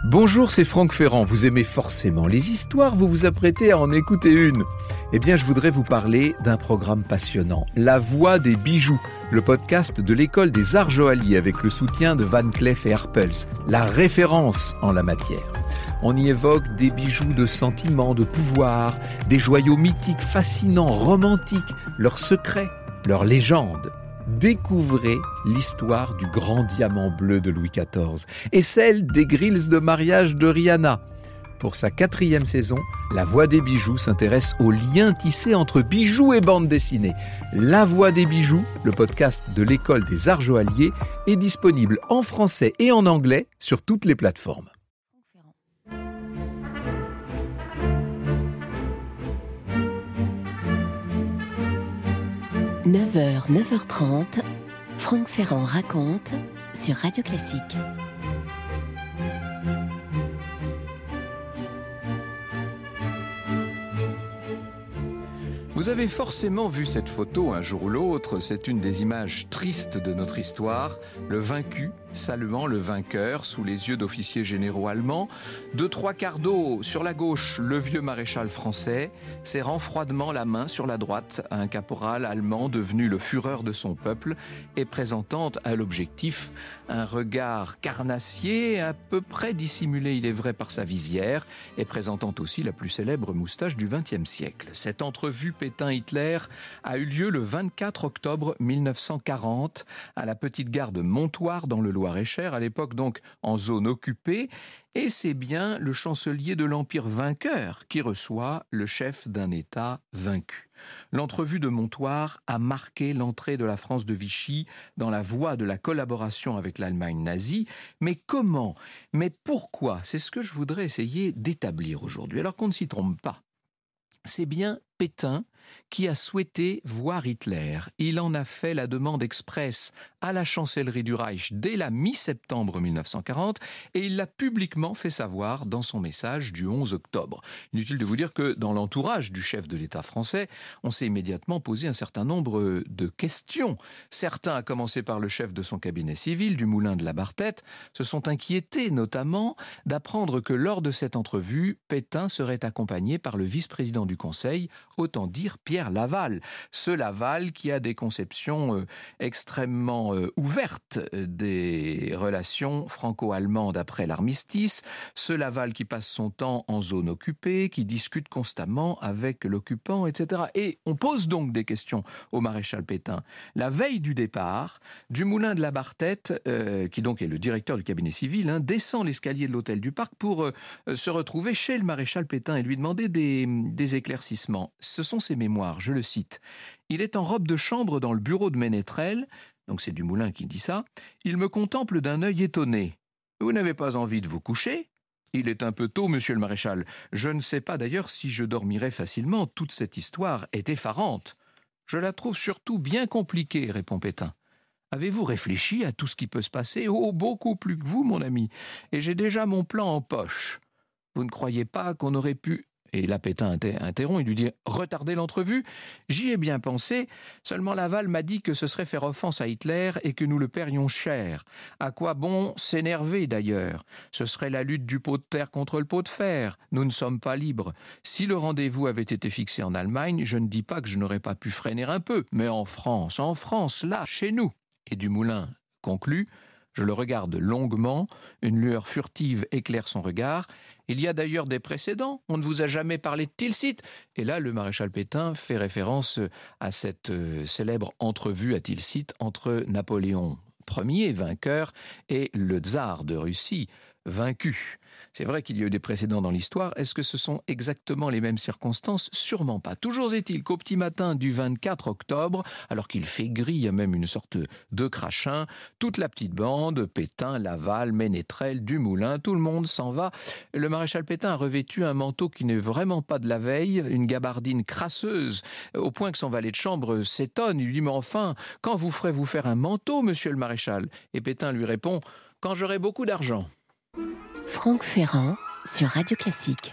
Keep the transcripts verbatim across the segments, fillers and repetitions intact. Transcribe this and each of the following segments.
Bonjour, c'est Franck Ferrand. Vous aimez forcément les histoires, vous vous apprêtez à en écouter une. Eh bien, je voudrais vous parler d'un programme passionnant, La Voix des bijoux, le podcast de l'École des Arts Joailliers avec le soutien de Van Cleef et Arpels, la référence en la matière. On y évoque des bijoux de sentiment, de pouvoir, des joyaux mythiques, fascinants, romantiques, leurs secrets, leurs légendes. Découvrez l'histoire du grand diamant bleu de Louis quatorze et celle des grilles de mariage de Rihanna. Pour sa quatrième saison, La Voix des bijoux s'intéresse aux liens tissés entre bijoux et bande dessinée. La Voix des bijoux, le podcast de l'École des Arts Joailliers, est disponible en français et en anglais sur toutes les plateformes. neuf heures, neuf heures trente, Franck Ferrand raconte sur Radio Classique. Vous avez forcément vu cette photo un jour ou l'autre, c'est une des images tristes de notre histoire, le vaincu saluant le vainqueur sous les yeux d'officiers généraux allemands. De trois quarts d'eau sur la gauche, le vieux maréchal français serrant froidement la main sur la droite à un caporal allemand devenu le fureur de son peuple et présentant à l'objectif un regard carnassier à peu près dissimulé, il est vrai, par sa visière et présentant aussi la plus célèbre moustache du vingtième siècle. Cette entrevue Pétain-Hitler a eu lieu le vingt-quatre octobre mille neuf cent quarante à la petite gare de Montoire dans le Loir-et-Cher, à l'époque donc en zone occupée, et c'est bien le chancelier de l'Empire vainqueur qui reçoit le chef d'un État vaincu. L'entrevue de Montoire a marqué l'entrée de la France de Vichy dans la voie de la collaboration avec l'Allemagne nazie. Mais comment ? Mais pourquoi ? C'est ce que je voudrais essayer d'établir aujourd'hui. Alors qu'on ne s'y trompe pas. C'est bien Pétain qui a souhaité voir Hitler. Il en a fait la demande expresse à la chancellerie du Reich dès la mi-septembre mille neuf cent quarante et il l'a publiquement fait savoir dans son message du onze octobre. Inutile de vous dire que dans l'entourage du chef de l'État français, on s'est immédiatement posé un certain nombre de questions. Certains, à commencer par le chef de son cabinet civil, Dumoulin de la Barthète, se sont inquiétés notamment d'apprendre que lors de cette entrevue, Pétain serait accompagné par le vice-président du Conseil, autant dire Pierre Laval. Ce Laval qui a des conceptions euh, extrêmement euh, ouvertes des relations franco-allemandes après l'armistice. Ce Laval qui passe son temps en zone occupée, qui discute constamment avec l'occupant, et cetera. Et on pose donc des questions au maréchal Pétain. La veille du départ, Dumoulin de la Barthète, euh, qui donc est le directeur du cabinet civil, hein, descend l'escalier de l'hôtel du Parc pour euh, se retrouver chez le maréchal Pétain et lui demander des, des éclaircissements. Ce sont ses mémoires, je le cite. Il est en robe de chambre dans le bureau de Ménétrel, donc c'est Dumoulin qui dit ça. Il me contemple d'un œil étonné. Vous n'avez pas envie de vous coucher ? Il est un peu tôt, monsieur le maréchal. Je ne sais pas d'ailleurs si je dormirai facilement. Toute cette histoire est effarante. Je la trouve surtout bien compliquée, répond Pétain. Avez-vous réfléchi à tout ce qui peut se passer ? Oh, beaucoup plus que vous, mon ami. Et j'ai déjà mon plan en poche. Vous ne croyez pas qu'on aurait pu... Et là, Pétain interrompt, il lui dit « Retardez l'entrevue ?» J'y ai bien pensé, seulement Laval m'a dit que ce serait faire offense à Hitler et que nous le paierions cher. À quoi bon s'énerver d'ailleurs ? Ce serait la lutte du pot de terre contre le pot de fer. Nous ne sommes pas libres. Si le rendez-vous avait été fixé en Allemagne, je ne dis pas que je n'aurais pas pu freiner un peu, mais en France, en France, là, chez nous. Et Dumoulin conclut « Je le regarde longuement, une lueur furtive éclaire son regard. Il y a d'ailleurs des précédents, on ne vous a jamais parlé de Tilsit. » Et là, le maréchal Pétain fait référence à cette euh, célèbre entrevue à Tilsit entre Napoléon Ier, vainqueur, et le tsar de Russie, vaincu. C'est vrai qu'il y a eu des précédents dans l'histoire. Est-ce que ce sont exactement les mêmes circonstances ? Sûrement pas. Toujours est-il qu'au petit matin du vingt-quatre octobre, alors qu'il fait gris, il y a même une sorte de crachin, toute la petite bande, Pétain, Laval, Ménétrel, Dumoulin, tout le monde s'en va. Le maréchal Pétain a revêtu un manteau qui n'est vraiment pas de la veille, une gabardine crasseuse, au point que son valet de chambre s'étonne. Il lui dit « Mais enfin, quand vous ferez-vous faire un manteau, monsieur le maréchal ?» Et Pétain lui répond « Quand j'aurai beaucoup d'argent. » Franck Ferrand sur Radio Classique.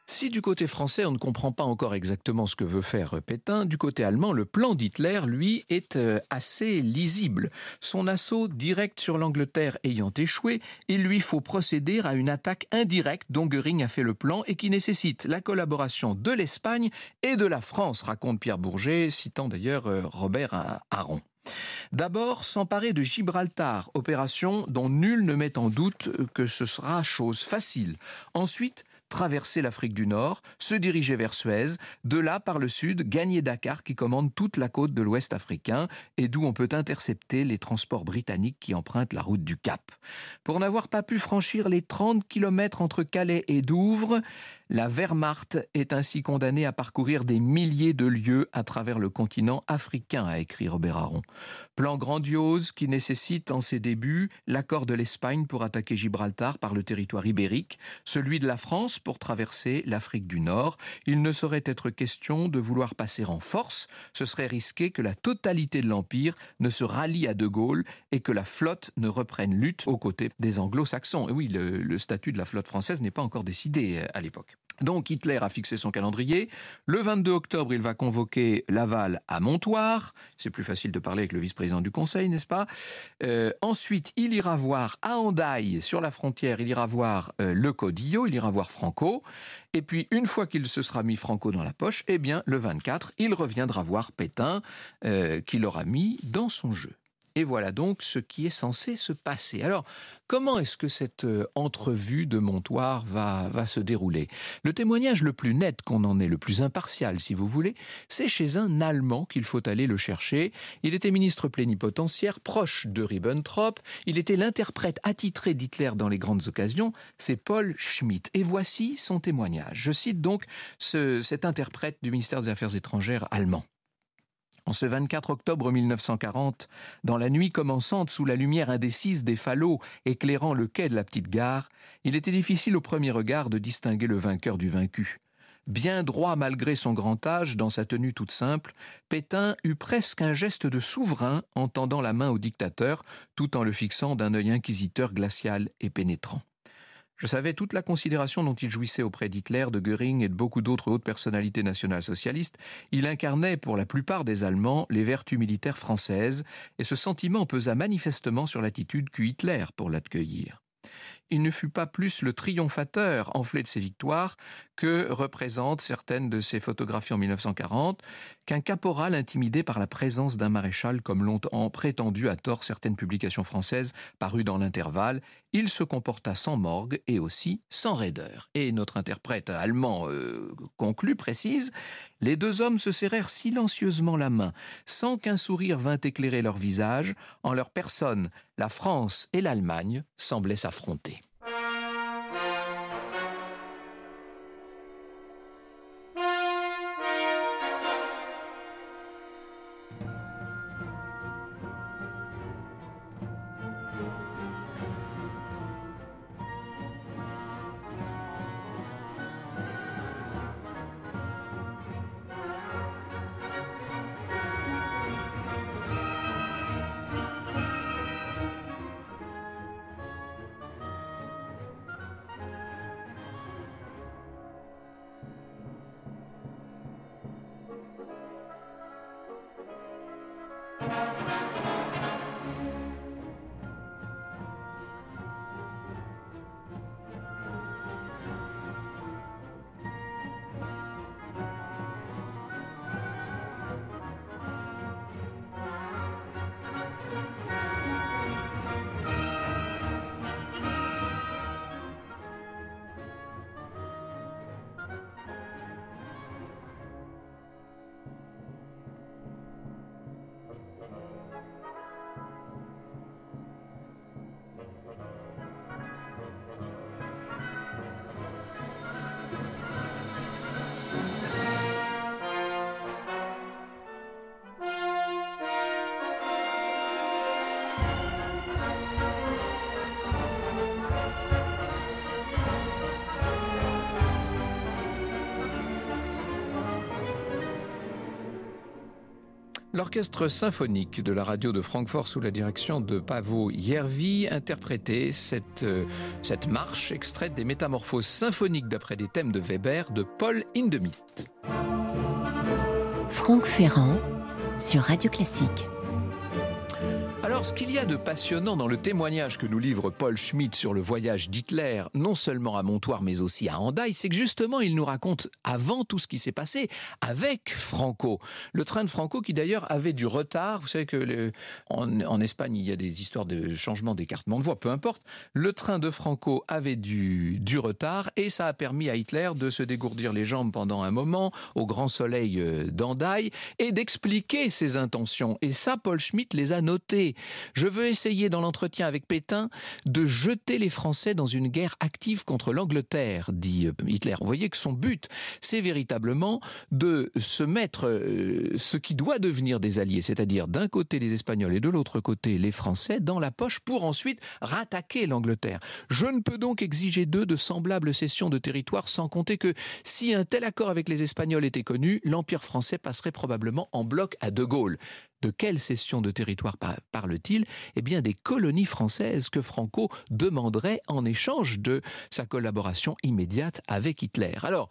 Si du côté français, on ne comprend pas encore exactement ce que veut faire Pétain, du côté allemand, le plan d'Hitler, lui, est assez lisible. Son assaut direct sur l'Angleterre ayant échoué, il lui faut procéder à une attaque indirecte dont Göring a fait le plan et qui nécessite la collaboration de l'Espagne et de la France, raconte Pierre Bourget, citant d'ailleurs Robert Aron. D'abord, s'emparer de Gibraltar, opération dont nul ne met en doute que ce sera chose facile. Ensuite, traverser l'Afrique du Nord, se diriger vers Suez, de là par le sud, gagner Dakar qui commande toute la côte de l'Ouest africain et d'où on peut intercepter les transports britanniques qui empruntent la route du Cap. Pour n'avoir pas pu franchir les trente kilomètres entre Calais et Douvres, la Wehrmacht est ainsi condamnée à parcourir des milliers de lieues à travers le continent africain, a écrit Robert Aron. Plan grandiose qui nécessite en ses débuts l'accord de l'Espagne pour attaquer Gibraltar par le territoire ibérique, celui de la France pour traverser l'Afrique du Nord. Il ne saurait être question de vouloir passer en force, ce serait risquer que la totalité de l'Empire ne se rallie à De Gaulle et que la flotte ne reprenne lutte aux côtés des anglo-saxons. Et oui, le, le statut de la flotte française n'est pas encore décidé à l'époque. Donc Hitler a fixé son calendrier. Le vingt-deux octobre, il va convoquer Laval à Montoire. C'est plus facile de parler avec le vice-président du Conseil, n'est-ce pas ? euh, Ensuite, il ira voir à Hendaye, sur la frontière, il ira voir euh, Le Caudillo, il ira voir Franco. Et puis, une fois qu'il se sera mis Franco dans la poche, eh bien, le vingt-quatre, il reviendra voir Pétain, euh, qu'il aura mis dans son jeu. Et voilà donc ce qui est censé se passer. Alors, comment est-ce que cette euh, entrevue de Montoire va, va se dérouler ? Le témoignage le plus net qu'on en ait, le plus impartial si vous voulez, c'est chez un Allemand qu'il faut aller le chercher. Il était ministre plénipotentiaire, proche de Ribbentrop. Il était l'interprète attitré d'Hitler dans les grandes occasions. C'est Paul Schmitt. Et voici son témoignage. Je cite donc ce, cet interprète du ministère des Affaires étrangères allemand. En ce vingt-quatre octobre mille neuf cent quarante, dans la nuit commençante sous la lumière indécise des falots éclairant le quai de la petite gare, il était difficile au premier regard de distinguer le vainqueur du vaincu. Bien droit malgré son grand âge, dans sa tenue toute simple, Pétain eut presque un geste de souverain en tendant la main au dictateur, tout en le fixant d'un œil inquisiteur glacial et pénétrant. Je savais toute la considération dont il jouissait auprès d'Hitler, de Göring et de beaucoup d'autres hautes personnalités nationales-socialistes. Il incarnait, pour la plupart des Allemands, les vertus militaires françaises, et ce sentiment pesa manifestement sur l'attitude qu'eut Hitler pour l'accueillir. Il ne fut pas plus le triomphateur enflé de ses victoires que représentent certaines de ses photographies en mille neuf cent quarante, qu'un caporal intimidé par la présence d'un maréchal, comme l'ont prétendu à tort certaines publications françaises parues dans l'intervalle. Il se comporta sans morgue et aussi sans raideur. Et notre interprète allemand euh, conclut, précise, « Les deux hommes se serrèrent silencieusement la main, sans qu'un sourire vînt éclairer leur visage. En leur personne, la France et l'Allemagne semblaient s'affronter. » L'orchestre symphonique de la radio de Francfort sous la direction de Paavo Järvi interprétait cette, euh, cette marche extraite des Métamorphoses symphoniques d'après des thèmes de Weber de Paul Hindemith. Franck Ferrand sur Radio Classique. Alors, ce qu'il y a de passionnant dans le témoignage que nous livre Paul Schmitt sur le voyage d'Hitler, non seulement à Montoire, mais aussi à Hendaye, c'est que justement, il nous raconte avant tout ce qui s'est passé avec Franco. Le train de Franco qui d'ailleurs avait du retard. Vous savez que le, en, en Espagne, il y a des histoires de changement d'écartement de voie, peu importe. Le train de Franco avait du, du retard et ça a permis à Hitler de se dégourdir les jambes pendant un moment au grand soleil d'Hendaye et d'expliquer ses intentions. Et ça, Paul Schmitt les a notées. Je veux essayer dans l'entretien avec Pétain de jeter les Français dans une guerre active contre l'Angleterre, dit Hitler. Vous voyez que son but, c'est véritablement de se mettre euh, ce qui doit devenir des alliés, c'est-à-dire d'un côté les Espagnols et de l'autre côté les Français, dans la poche pour ensuite rattaquer l'Angleterre. Je ne peux donc exiger d'eux de semblables cessions de territoire, sans compter que si un tel accord avec les Espagnols était connu, l'Empire français passerait probablement en bloc à De Gaulle. De quelle cession de territoire parle-t-il ? Eh bien, des colonies françaises que Franco demanderait en échange de sa collaboration immédiate avec Hitler. Alors,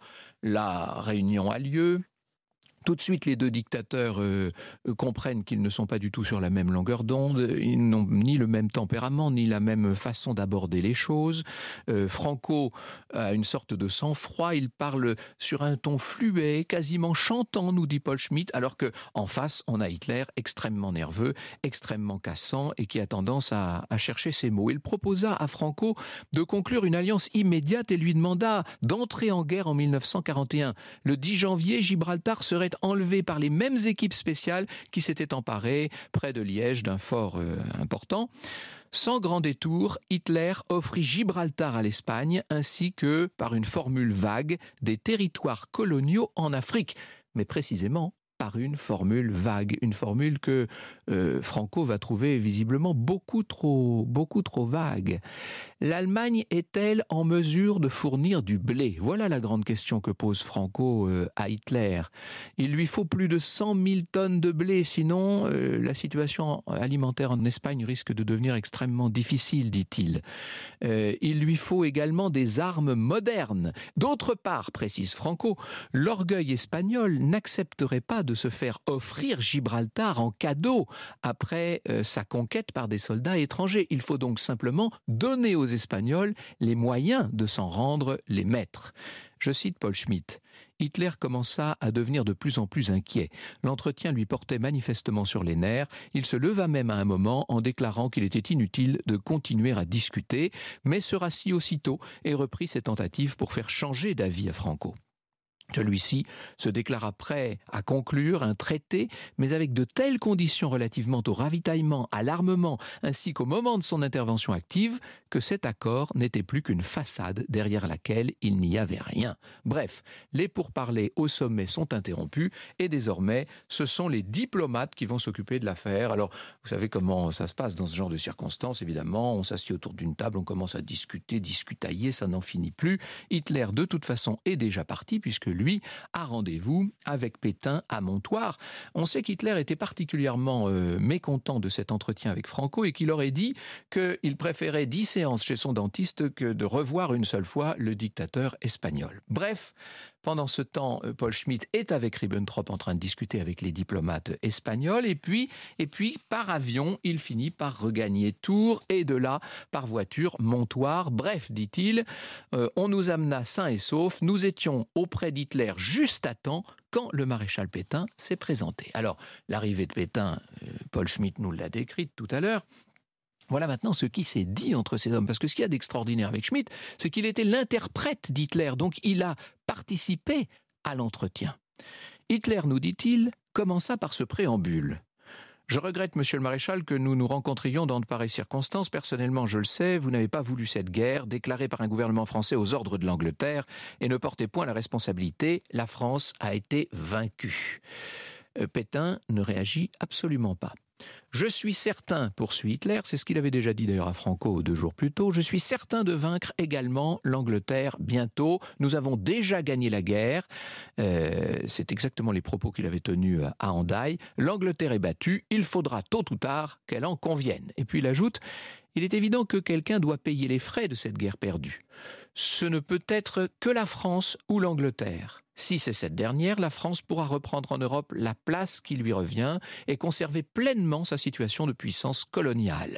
la réunion a lieu. Tout de suite, les deux dictateurs euh, comprennent qu'ils ne sont pas du tout sur la même longueur d'onde. Ils n'ont ni le même tempérament, ni la même façon d'aborder les choses. Euh, Franco a une sorte de sang-froid. Il parle sur un ton fluet, quasiment chantant, nous dit Paul Schmitt, alors qu'en face, on a Hitler extrêmement nerveux, extrêmement cassant et qui a tendance à, à chercher ses mots. Il proposa à Franco de conclure une alliance immédiate et lui demanda d'entrer en guerre en mille neuf cent quarante et un. Le dix janvier, Gibraltar serait enlevé par les mêmes équipes spéciales qui s'étaient emparées près de Liège d'un fort euh, important. Sans grand détour, Hitler offrit Gibraltar à l'Espagne ainsi que, par une formule vague, des territoires coloniaux en Afrique. Mais précisément, par une formule vague, une formule que euh, Franco va trouver visiblement beaucoup trop, beaucoup trop vague. L'Allemagne est-elle en mesure de fournir du blé ? Voilà la grande question que pose Franco euh, à Hitler. Il lui faut plus de cent mille tonnes de blé, sinon euh, la situation alimentaire en Espagne risque de devenir extrêmement difficile, dit-il. Euh, il lui faut également des armes modernes. D'autre part, précise Franco, l'orgueil espagnol n'accepterait pas de se faire offrir Gibraltar en cadeau après euh, sa conquête par des soldats étrangers. Il faut donc simplement donner aux Espagnols les moyens de s'en rendre les maîtres. Je cite Paul Schmitt. Hitler commença à devenir de plus en plus inquiet. L'entretien lui portait manifestement sur les nerfs. Il se leva même à un moment en déclarant qu'il était inutile de continuer à discuter, mais se rassit aussitôt et reprit ses tentatives pour faire changer d'avis à Franco. Celui-ci se déclara prêt à conclure un traité, mais avec de telles conditions relativement au ravitaillement, à l'armement, ainsi qu'au moment de son intervention active, que cet accord n'était plus qu'une façade derrière laquelle il n'y avait rien. Bref, les pourparlers au sommet sont interrompus et désormais, ce sont les diplomates qui vont s'occuper de l'affaire. Alors, vous savez comment ça se passe dans ce genre de circonstances, évidemment. On s'assied autour d'une table, on commence à discuter, discutailler, ça n'en finit plus. Hitler, de toute façon, est déjà parti, puisque lui a rendez-vous avec Pétain à Montoire. On sait qu'Hitler était particulièrement euh, mécontent de cet entretien avec Franco et qu'il aurait dit qu'il préférait dix séances chez son dentiste que de revoir une seule fois le dictateur espagnol. Bref, pendant ce temps, Paul Schmitt est avec Ribbentrop en train de discuter avec les diplomates espagnols et puis, et puis par avion, il finit par regagner Tours et de là, par voiture, Montoire. Bref, dit-il, euh, on nous amena sains et saufs, nous étions auprès d'Hitler juste à temps quand le maréchal Pétain s'est présenté. Alors, l'arrivée de Pétain, euh, Paul Schmitt nous l'a décrite tout à l'heure. Voilà maintenant ce qui s'est dit entre ces hommes. Parce que ce qu'il y a d'extraordinaire avec Schmitt, c'est qu'il était l'interprète d'Hitler. Donc il a participé à l'entretien. Hitler, nous dit-il, commença par ce préambule. « Je regrette, monsieur le maréchal, que nous nous rencontrions dans de pareilles circonstances. Personnellement, je le sais, vous n'avez pas voulu cette guerre, déclarée par un gouvernement français aux ordres de l'Angleterre, et ne portez point la responsabilité. La France a été vaincue. » Euh, Pétain ne réagit absolument pas. Je suis certain, poursuit Hitler, c'est ce qu'il avait déjà dit d'ailleurs à Franco deux jours plus tôt, je suis certain de vaincre également l'Angleterre bientôt. Nous avons déjà gagné la guerre. Euh, c'est exactement les propos qu'il avait tenus à Hendaye. L'Angleterre est battue, il faudra tôt ou tard qu'elle en convienne. Et puis il ajoute, il est évident que quelqu'un doit payer les frais de cette guerre perdue. Ce ne peut être que la France ou l'Angleterre. Si c'est cette dernière, la France pourra reprendre en Europe la place qui lui revient et conserver pleinement sa situation de puissance coloniale.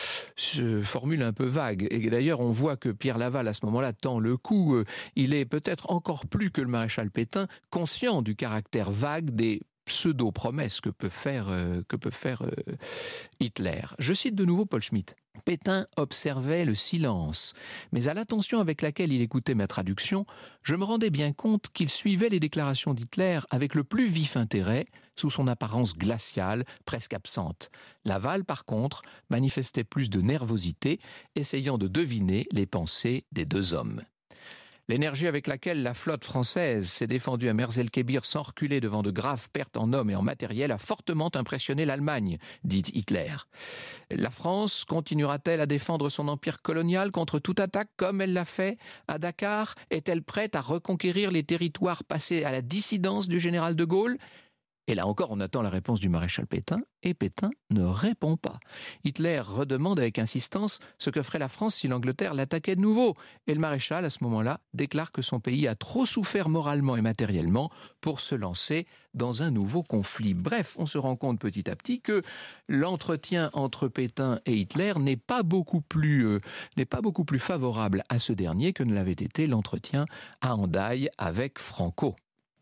Ce formule un peu vague. Et d'ailleurs, on voit que Pierre Laval, à ce moment-là, tend le coup. Il est peut-être encore plus que le maréchal Pétain conscient du caractère vague des pseudo-promesses que peut faire, euh, que peut faire euh, Hitler. Je cite de nouveau Paul Schmitt. Pétain observait le silence, mais à l'attention avec laquelle il écoutait ma traduction, je me rendais bien compte qu'il suivait les déclarations d'Hitler avec le plus vif intérêt, sous son apparence glaciale, presque absente. Laval, par contre, manifestait plus de nervosité, essayant de deviner les pensées des deux hommes. L'énergie avec laquelle la flotte française s'est défendue à Merz el-Kébir sans reculer devant de graves pertes en hommes et en matériel a fortement impressionné l'Allemagne, dit Hitler. La France continuera-t-elle à défendre son empire colonial contre toute attaque comme elle l'a fait à Dakar? Est-elle prête à reconquérir les territoires passés à la dissidence du général de Gaulle? Et là encore, on attend la réponse du maréchal Pétain, et Pétain ne répond pas. Hitler redemande avec insistance ce que ferait la France si l'Angleterre l'attaquait de nouveau. Et le maréchal, à ce moment-là, déclare que son pays a trop souffert moralement et matériellement pour se lancer dans un nouveau conflit. Bref, on se rend compte petit à petit que l'entretien entre Pétain et Hitler n'est pas beaucoup plus, euh, n'est pas beaucoup plus favorable à ce dernier que ne l'avait été l'entretien à Hendaye avec Franco.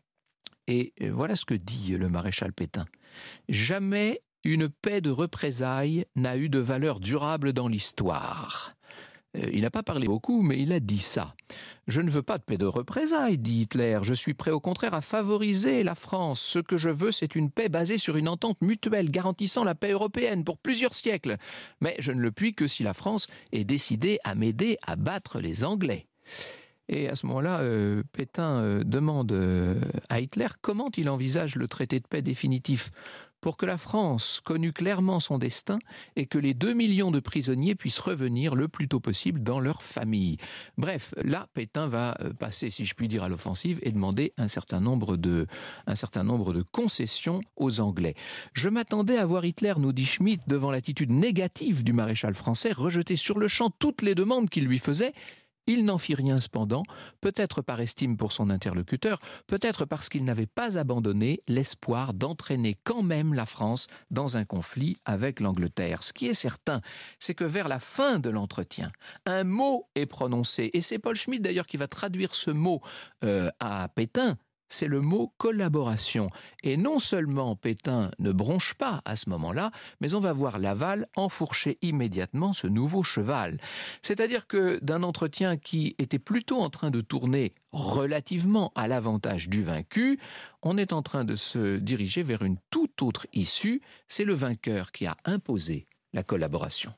Et voilà ce que dit le maréchal Pétain. Jamais une paix de représailles n'a eu de valeur durable dans l'histoire. Il n'a pas parlé beaucoup, mais il a dit ça. Je ne veux pas de paix de représailles, dit Hitler. Je suis prêt au contraire à favoriser la France. Ce que je veux, c'est une paix basée sur une entente mutuelle garantissant la paix européenne pour plusieurs siècles. Mais je ne le puis que si la France est décidée à m'aider à battre les Anglais. Et à ce moment-là, euh, Pétain euh, demande euh, à Hitler comment il envisage le traité de paix définitif pour que la France connût clairement son destin et que les deux millions de prisonniers puissent revenir le plus tôt possible dans leur famille. Bref, là, Pétain va passer, si je puis dire, à l'offensive et demander un certain nombre de, un certain nombre de concessions aux Anglais. Je m'attendais à voir Hitler, nous dit Schmitt, devant l'attitude négative du maréchal français, rejeter sur le champ toutes les demandes qu'il lui faisait. Il n'en fit rien cependant, peut-être par estime pour son interlocuteur, peut-être parce qu'il n'avait pas abandonné l'espoir d'entraîner quand même la France dans un conflit avec l'Angleterre. Ce qui est certain, c'est que vers la fin de l'entretien, un mot est prononcé, et c'est Paul Schmitt d'ailleurs qui va traduire ce mot euh, à Pétain. C'est le mot collaboration. Et non seulement Pétain ne bronche pas à ce moment-là, mais on va voir Laval enfourcher immédiatement ce nouveau cheval. C'est-à-dire que d'un entretien qui était plutôt en train de tourner relativement à l'avantage du vaincu, on est en train de se diriger vers une toute autre issue. C'est le vainqueur qui a imposé la collaboration.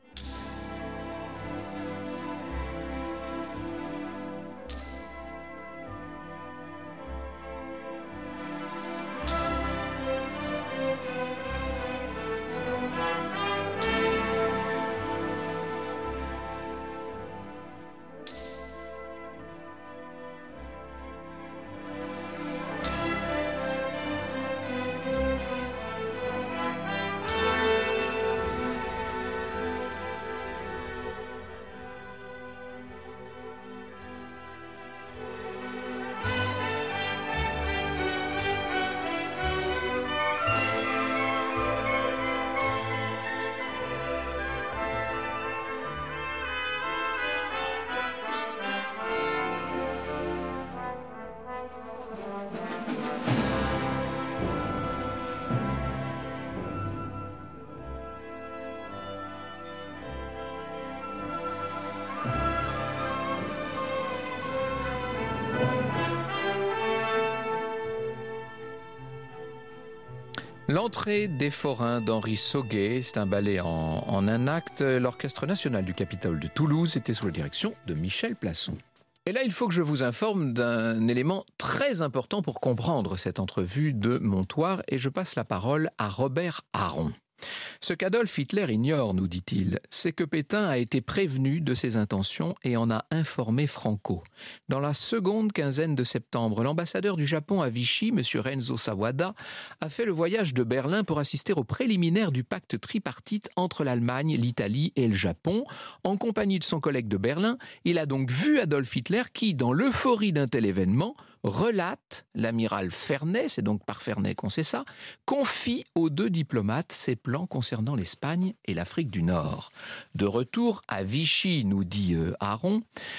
L'entrée des forains d'Henri Sauguet, c'est un ballet en, en un acte. L'Orchestre national du Capitole de Toulouse était sous la direction de Michel Plasson. Et là, il faut que je vous informe d'un élément très important pour comprendre cette entrevue de Montoire, et je passe la parole à Robert Aron. Ce qu'Adolf Hitler ignore, nous dit-il, c'est que Pétain a été prévenu de ses intentions et en a informé Franco. Dans la seconde quinzaine de septembre, l'ambassadeur du Japon à Vichy, M. Renzo Sawada, a fait le voyage de Berlin pour assister aux préliminaires du pacte tripartite entre l'Allemagne, l'Italie et le Japon. En compagnie de son collègue de Berlin, il a donc vu Adolf Hitler qui, dans l'euphorie d'un tel événement, relate, l'amiral Ferney, c'est donc par Ferney qu'on sait ça, confie aux deux diplomates ses plans concernant l'Espagne et l'Afrique du Nord. De retour à Vichy, nous dit euh, Aron,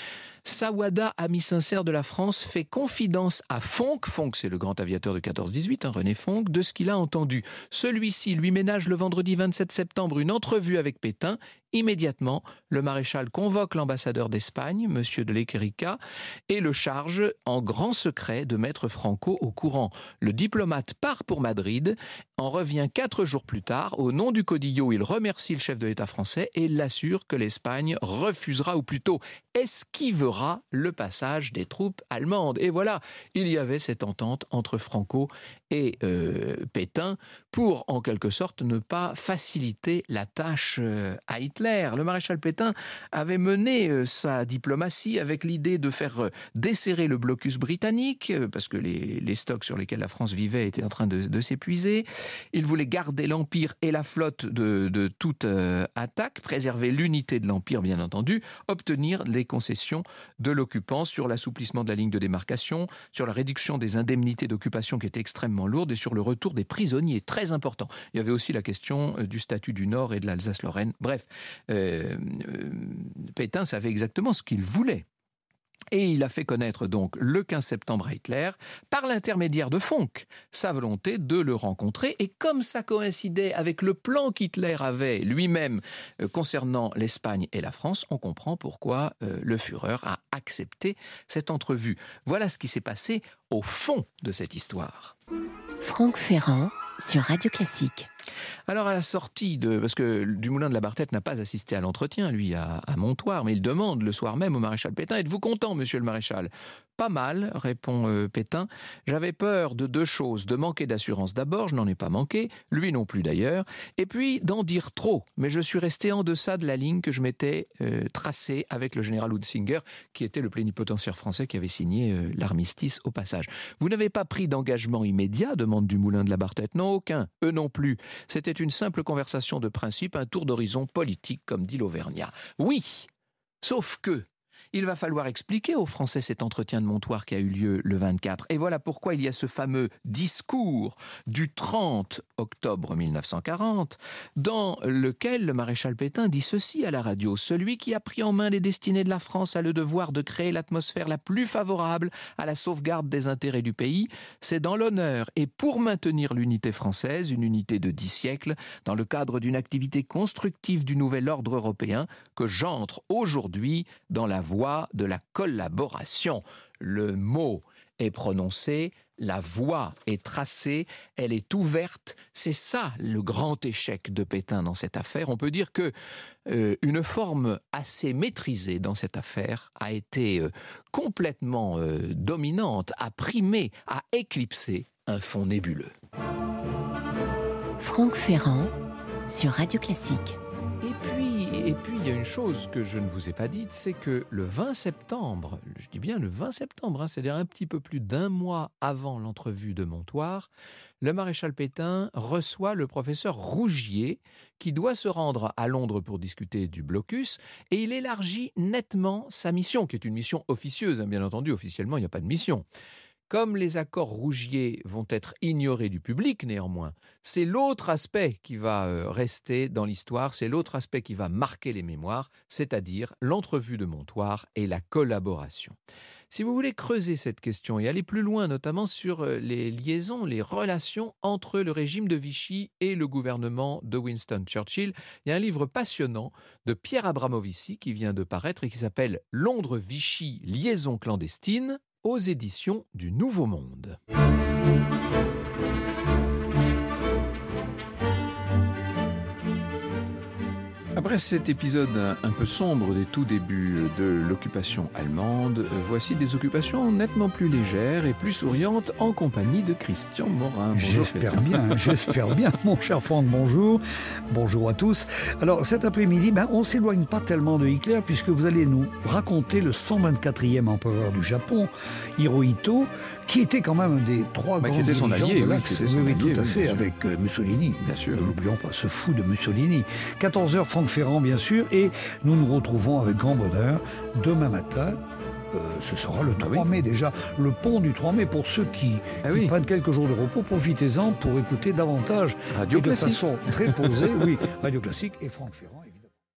Sawada, ami sincère de la France, fait confidence à Fonck, Fonck c'est le grand aviateur de quatorze dix-huit, hein, René Fonck, de ce qu'il a entendu. Celui-ci lui ménage le vendredi vingt-sept septembre une entrevue avec Pétain. Immédiatement, le maréchal convoque l'ambassadeur d'Espagne, M. de Lequerica, et le charge en grand secret de mettre Franco au courant. Le diplomate part pour Madrid, en revient quatre jours plus tard. Au nom du Caudillo, il remercie le chef de l'État français et l'assure que l'Espagne refusera, ou plutôt esquivera, le passage des troupes allemandes. Et voilà, il y avait cette entente entre Franco et euh, Pétain pour, en quelque sorte, ne pas faciliter la tâche euh, à Hitler. Le maréchal Pétain avait mené euh, sa diplomatie avec l'idée de faire euh, desserrer le blocus britannique, euh, parce que les, les stocks sur lesquels la France vivait étaient en train de, de s'épuiser. Il voulait garder l'Empire et la flotte de, de toute euh, attaque, préserver l'unité de l'Empire, bien entendu, obtenir les concessions de l'occupant sur l'assouplissement de la ligne de démarcation, sur la réduction des indemnités d'occupation qui étaient extrêmement lourde et sur le retour des prisonniers, très important. Il y avait aussi la question du statut du Nord et de l'Alsace-Lorraine. Bref, euh, euh, Pétain savait exactement ce qu'il voulait. Et il a fait connaître donc le quinze septembre à Hitler, par l'intermédiaire de Fonck, sa volonté de le rencontrer. Et comme ça coïncidait avec le plan qu'Hitler avait lui-même euh, concernant l'Espagne et la France, on comprend pourquoi euh, le Führer a accepté cette entrevue. Voilà ce qui s'est passé au fond de cette histoire. Franck Ferrand sur Radio Classique. Alors à la sortie de... Parce que Dumoulin de la Barthette n'a pas assisté à l'entretien, lui, à, à Montoire, mais il demande le soir même au maréchal Pétain « Êtes-vous content, monsieur le maréchal ?» « Pas mal, répond euh, Pétain. J'avais peur de deux choses, de manquer d'assurance d'abord, je n'en ai pas manqué, lui non plus d'ailleurs, et puis d'en dire trop. Mais je suis resté en deçà de la ligne que je m'étais euh, tracée avec le général Huntzinger, qui était le plénipotentiaire français qui avait signé euh, l'armistice au passage. Vous n'avez pas pris d'engagement immédiat, demande Dumoulin de la Barthette. Non, aucun, eux non plus. C'était une simple conversation de principe, un tour d'horizon politique, comme dit l'Auvergnat. Oui, sauf que il va falloir expliquer aux Français cet entretien de Montoire qui a eu lieu le vingt-quatre. Et voilà pourquoi il y a ce fameux discours du trente octobre mille neuf cent quarante, dans lequel le maréchal Pétain dit ceci à la radio. « Celui qui a pris en main les destinées de la France a le devoir de créer l'atmosphère la plus favorable à la sauvegarde des intérêts du pays. C'est dans l'honneur et pour maintenir l'unité française, une unité de dix siècles, dans le cadre d'une activité constructive du nouvel ordre européen, que j'entre aujourd'hui dans la voie de la collaboration. » Le mot est prononcé, la voie est tracée, elle est ouverte. C'est ça le grand échec de Pétain dans cette affaire. On peut dire que euh, une forme assez maîtrisée dans cette affaire a été euh, complètement euh, dominante, a primé, a éclipsé un fond nébuleux. Franck Ferrand sur Radio Classique. Et puis, et puis, il y a une chose que je ne vous ai pas dite, c'est que le vingt septembre, je dis bien le vingt septembre, hein, c'est-à-dire un petit peu plus d'un mois avant l'entrevue de Montoire, le maréchal Pétain reçoit le professeur Rougier, qui doit se rendre à Londres pour discuter du blocus, et il élargit nettement sa mission, qui est une mission officieuse, hein, bien entendu, officiellement il n'y a pas de mission. Comme les accords Rougier vont être ignorés du public néanmoins, c'est l'autre aspect qui va rester dans l'histoire, c'est l'autre aspect qui va marquer les mémoires, c'est-à-dire l'entrevue de Montoire et la collaboration. Si vous voulez creuser cette question et aller plus loin, notamment sur les liaisons, les relations entre le régime de Vichy et le gouvernement de Winston Churchill, il y a un livre passionnant de Pierre Abramovici qui vient de paraître et qui s'appelle « Londres-Vichy, liaison clandestine » aux éditions du Nouveau Monde. À Après cet épisode un peu sombre des tout débuts de l'occupation allemande, voici des occupations nettement plus légères et plus souriantes en compagnie de Christian Morin. Bonjour, j'espère Christian. bien, j'espère bien, mon cher Franck, bonjour. Bonjour à tous. Alors cet après-midi, ben, on ne s'éloigne pas tellement de Hitler puisque vous allez nous raconter le cent vingt-quatrième empereur du Japon, Hirohito, qui était quand même un des trois bah, grands qui était son dirigeants allié, de oui, l'Axe. qui était Oui, son oui, allié, tout à oui, fait, bien sûr. avec euh, Mussolini. Bien sûr. Ne l'oublions pas, ce fou de Mussolini. quatorze heures, Franck Ferrand, bien sûr, et nous nous retrouvons avec grand bonheur demain matin. Euh, ce sera le trois mai déjà, le pont du trois mai pour ceux qui, Ah qui oui. prennent quelques jours de repos, profitez-en pour écouter davantage Radio et de Classique. façon très posée, oui, Radio Classique et Franck Ferrand évidemment.